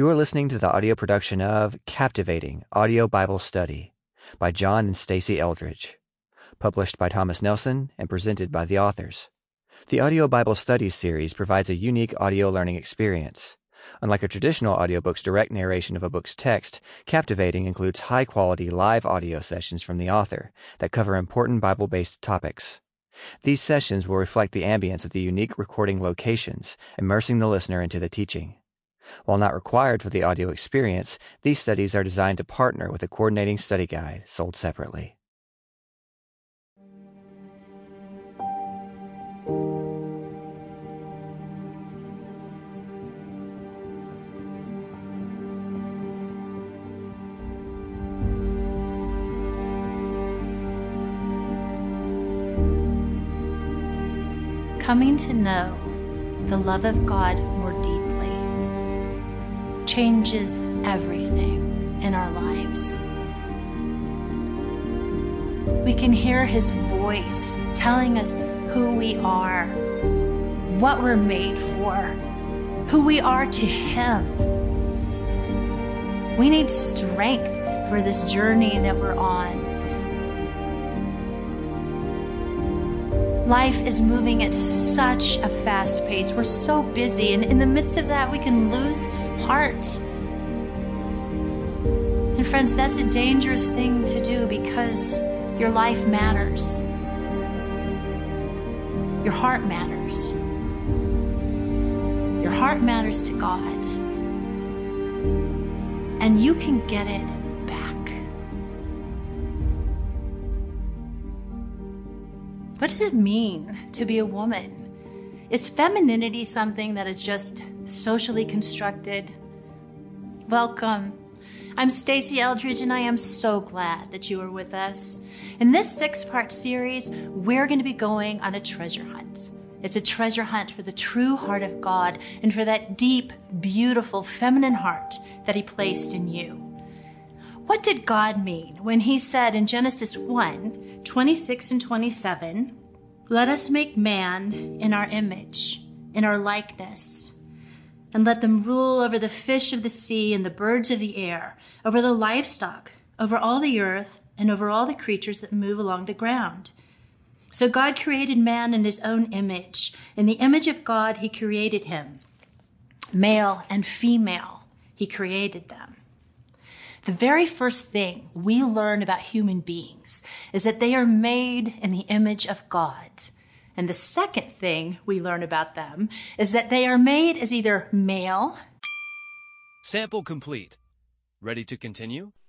You are listening to the audio production of Captivating Audio Bible Study by John and Stacy Eldridge, published by Thomas Nelson and presented by the authors. The Audio Bible Studies series provides a unique audio learning experience. Unlike a traditional audiobook's direct narration of a book's text, Captivating includes high-quality live audio sessions from the author that cover important Bible-based topics. These sessions will reflect the ambience of the unique recording locations, immersing the listener into the teaching. While not required for the audio experience, these studies are designed to partner with a coordinating study guide sold separately. Coming to know the love of God more deeply changes everything in our lives. We can hear His voice telling us who we are, what we're made for, who we are to Him. We need strength for this journey that we're on. Life is moving at such a fast pace. We're so busy, and in the midst of that, we can lose heart. And friends, that's a dangerous thing to do because your life matters. Your heart matters. Your heart matters to God. And you can get it back. What does it mean to be a woman? Is femininity something that is just socially constructed? Welcome. I'm Stacy Eldridge, and I am so glad that you are with us. In this 6-part series, we're going to be going on a treasure hunt. It's a treasure hunt for the true heart of God and for that deep, beautiful, feminine heart that He placed in you. What did God mean when He said in Genesis 1:26 and 27, "Let us make man in our image, in our likeness, and let them rule over the fish of the sea and the birds of the air, over the livestock, over all the earth, and over all the creatures that move along the ground." So God created man in His own image. In the image of God, He created him. Male and female, He created them. The very first thing we learn about human beings is that they are made in the image of God. And the second thing we learn about them is that they are made as either male. Sample complete. Ready to continue?